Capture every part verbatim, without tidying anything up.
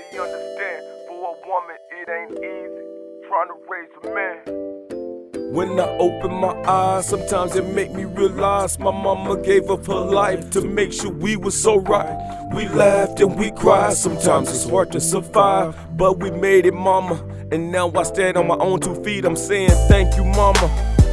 finally understand, for a woman it ain't easy trying to raise a man. When I open my eyes, sometimes it make me realize my mama gave up her life to make sure we were so right. We laughed and we cried, sometimes it's hard to survive, but we made it, mama. And now I stand on my own two feet, I'm saying thank you, mama.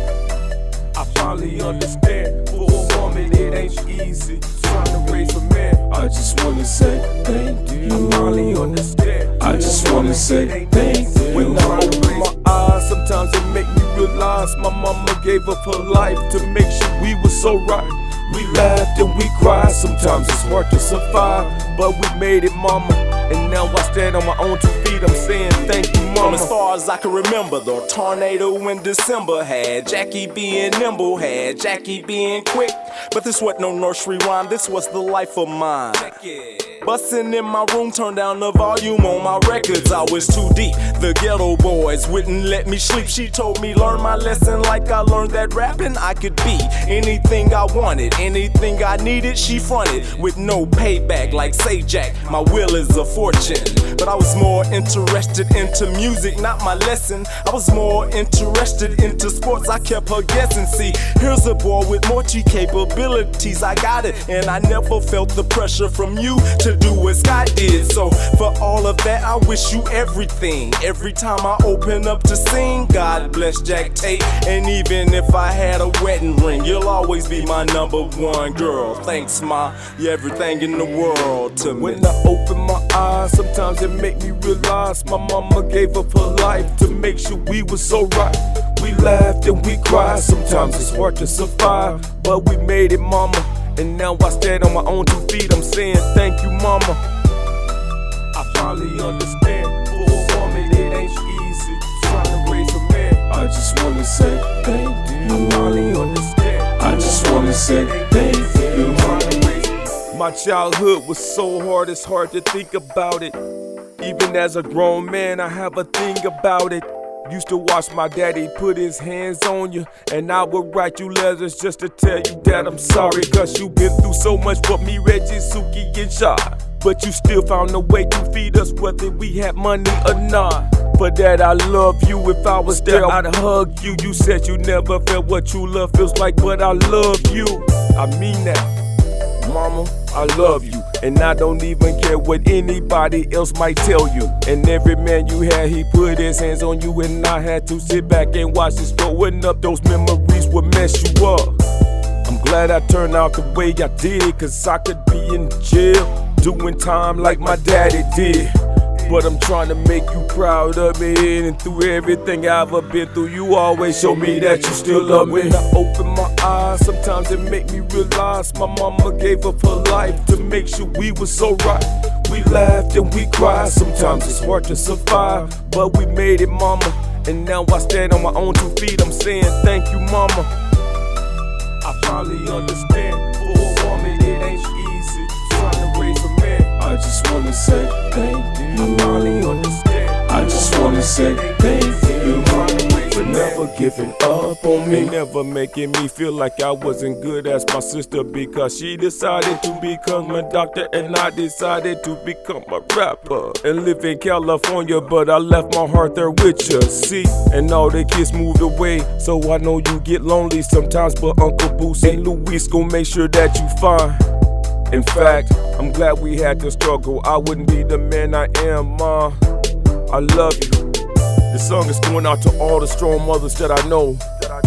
I finally understand, for a woman it ain't easy trying to raise a man. I just wanna say thank you. I finally understand, I just wanna say thank you. When I open my eyes, sometimes it make me realize my mama gave up her life to make sure we were so right. We laughed and we cried, sometimes it's hard to survive, but we made it, mama. And now I stand on my own two feet, I'm saying thank you, mama. From as far as I can remember, the tornado in December had Jackie being nimble, had Jackie being quick. But this wasn't no nursery rhyme, this was the life of mine. Bustin' in my room, turned down the volume on my records, I was too deep. The ghetto boys wouldn't let me sleep. She told me learn my lesson like I learned that rapping I could be anything I wanted, anything I needed, she fronted with no payback like say Jack, my will is a fortune. But I was more interested into music, not my lesson. I was more interested into sports, I kept her guessing. See, here's a boy with more G capabilities, I got it. And I never felt the pressure from you to do what Scott did. So for all of that, I wish you everything. Every time I open up to sing, God bless Jack Tate. And even if I had a wedding ring, you'll always be my number one girl. Thanks, ma, you're everything in the world to me. When I open my eyes, sometimes it make me realize my mama gave up her life to make sure we were so right. We laughed and we cried, sometimes it's hard to survive, but we made it, mama. And now I stand on my own two feet, I'm saying thank you, mama. I finally understand, for a woman it ain't easy trying to raise a man. I just wanna say thank you. I finally understand, I just wanna say thank you. My childhood was so hard, it's hard to think about it. Even as a grown man, I have a thing about it. Used to watch my daddy put his hands on you, and I would write you letters just to tell you that I'm sorry, cause you been through so much for me, Reggie, Suki, and Shy. But you still found a way to feed us whether we had money or not. For that I love you, if I was there I'd hug you. You said you never felt what true love feels like, but I love you. I mean that, mama, I love you. And I don't even care what anybody else might tell you. And every man you had, he put his hands on you, and I had to sit back and watch this growing up. Those memories would mess you up. I'm glad I turned out the way I did, cause I could be in jail doing time like my daddy did. But I'm trying to make you proud of me, and through everything I've ever been through, you always show me that you still love me. When I open my eyes, sometimes it make me realize my mama gave up her life to make sure we were so right. We laughed and we cried, sometimes it's hard to survive, but we made it, mama. And now I stand on my own two feet, I'm saying thank you, mama. I finally understand, for a woman it ain't easy trying to raise a man. I just wanna say thank you. I finally understand, I just wanna say thank you for never giving up on me, never making me feel like I wasn't good as my sister, because she decided to become a doctor and I decided to become a rapper and live in California, but I left my heart there with you. See, and all the kids moved away, so I know you get lonely sometimes, but Uncle Boosie and Luis gon' make sure that you fine. In fact, I'm glad we had to struggle. I wouldn't be the man I am, ma. I love you. This song is going out to all the strong mothers that I know.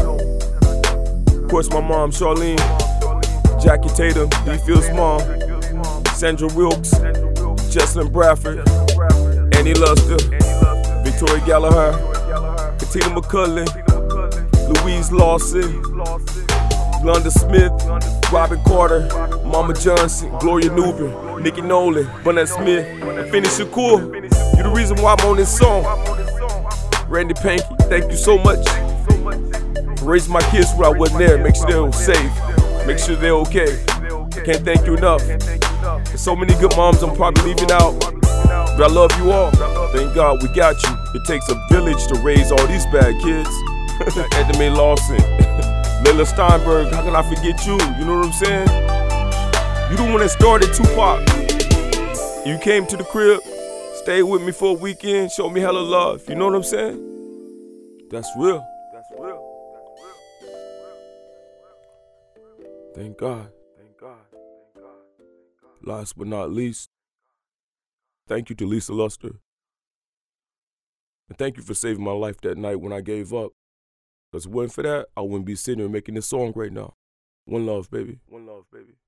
Of course, my mom, Charlene, Jackie Tatum, D. Phil's mom, Sandra Wilkes, Jesselyn Bradford, Annie Luster, Victoria Gallagher, Katina McCullin, Louise Lawson, Glenda Smith, Robin Carter, Mama Johnson, Gloria Newbern, Nikki Nolan, Burnett Smith, and Finny Shakur. You the reason why I'm on this song. Randy Panky, thank you so much for raising my kids when I wasn't there. Make sure they're safe, make sure they're okay. Can't thank you enough. There's so many good moms I'm probably leaving out, but I love you all. Thank God we got you. It takes a village to raise all these bad kids. Edna Mae Lawson, Layla Steinberg, how can I forget you? You know what I'm saying? You the one that started Tupac. You came to the crib, stayed with me for a weekend, showed me hella love. You know what I'm saying? That's real. That's real. That's real. Thank God. Thank God. Thank God. Last but not least, thank you to Lisa Luster. And thank you for saving my life that night when I gave up. Because if it wasn't for that, I wouldn't be sitting here making this song right now. One love, baby. One love, baby.